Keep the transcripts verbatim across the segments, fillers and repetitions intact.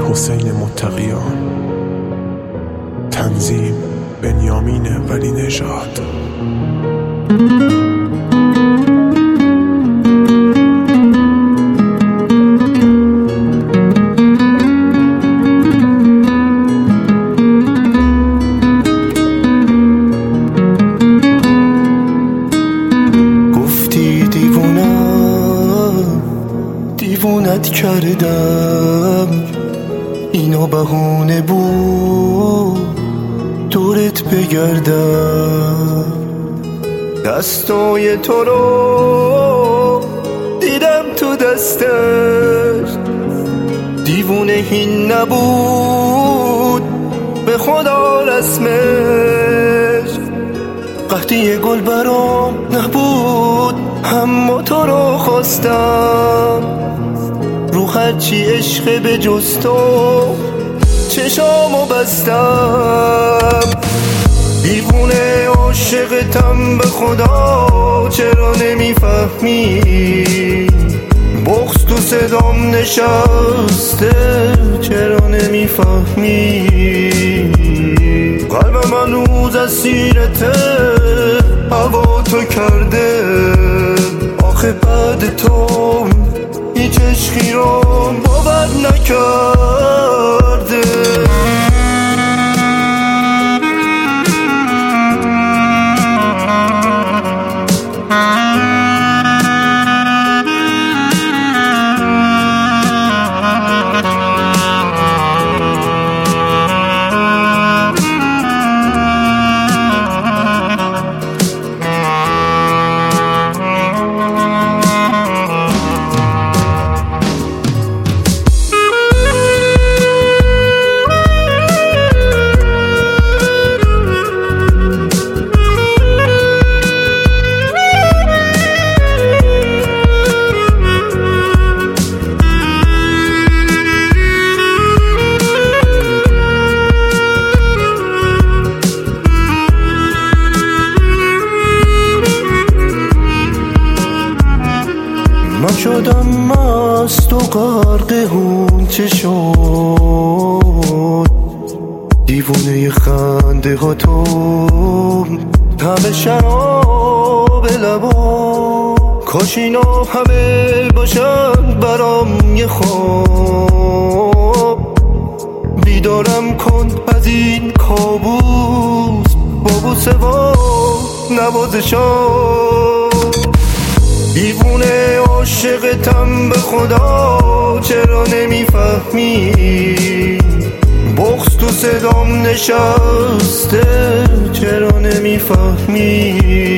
حسین متقیان، تنظیم بنیامین ولی نژاد. گفتی دیوونم، دیوونت کردم، اینا بهونه بود دورت بگردم. دستای تو رو دیدم تو دستش، دیوونه هین نبود به خدا رسمش. قحطی گل برام نبود اما تو رو خواستم، رو هرچی عشق به جز تو چشامو بستم. دیوونه عاشقتم به خدا، چرا نمیفهمی؟ بغض تو صدام نشسته، چرا نمیفهمی؟ قلبم هنوز اسیرته، هوا تو کرده. آخه بعد تو هیچ عشقی رو باور نکرده. من شدم مست و غرق اون چه شد، دیوونه خنده ها تو، همه شراب لبا. کاش اینا همه باشن برام یه خواب، بیدارم کن از این کابوس با بوسه و نوازشان. دیوونه عاشقتم به خدا، چرا نمیفهمی؟ بغض تو صدام نشسته، چرا نمیفهمی؟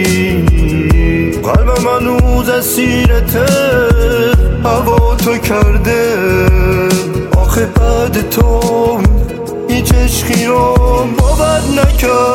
قلبم هنوز اسیرته، هوا تو کرده. آخه بعد تو هیچ عشقی رو باور نکرد.